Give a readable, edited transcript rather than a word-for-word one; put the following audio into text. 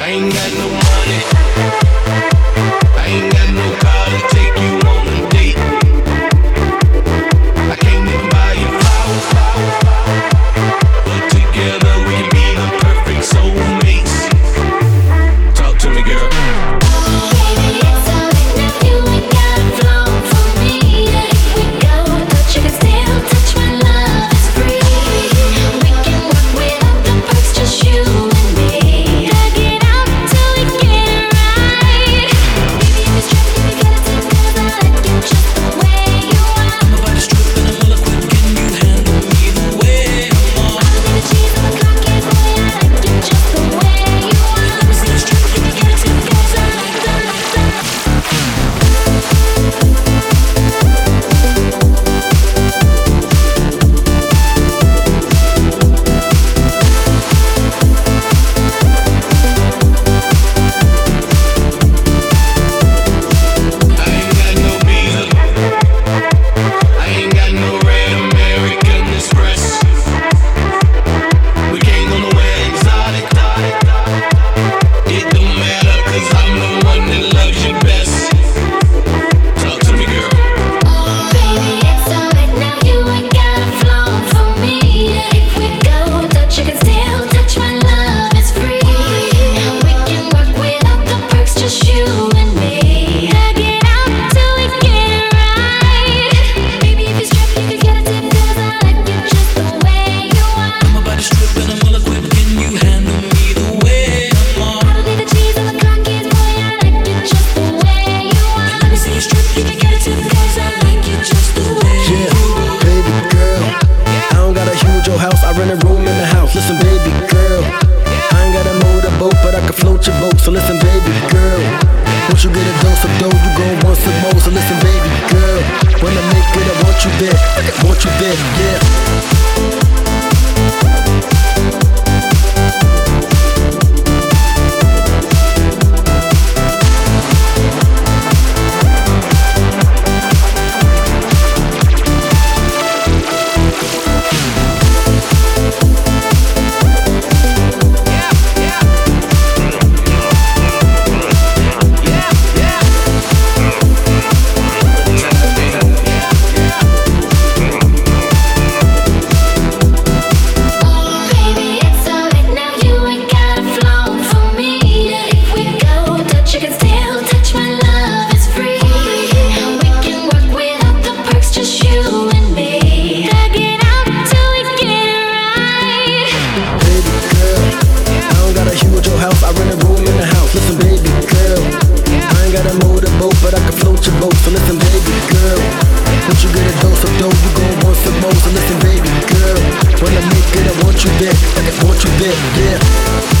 ain't got no money, I ain't got no car to take you on a date. I can't even buy you flowers, but together we can be the perfect soulmates. Talk to me, girl. So listen, baby girl, once you get a dose of dough, you gon' want some more. So listen, baby girl, when I make it, I want you there, yeah. I rent a room in the house. Listen, baby girl, I ain't gotta motor boat, but I can float your boat. So listen, baby girl, once you get a dose of dough, you gon' want some more. So listen, baby girl, when I make it, I want you there, yeah.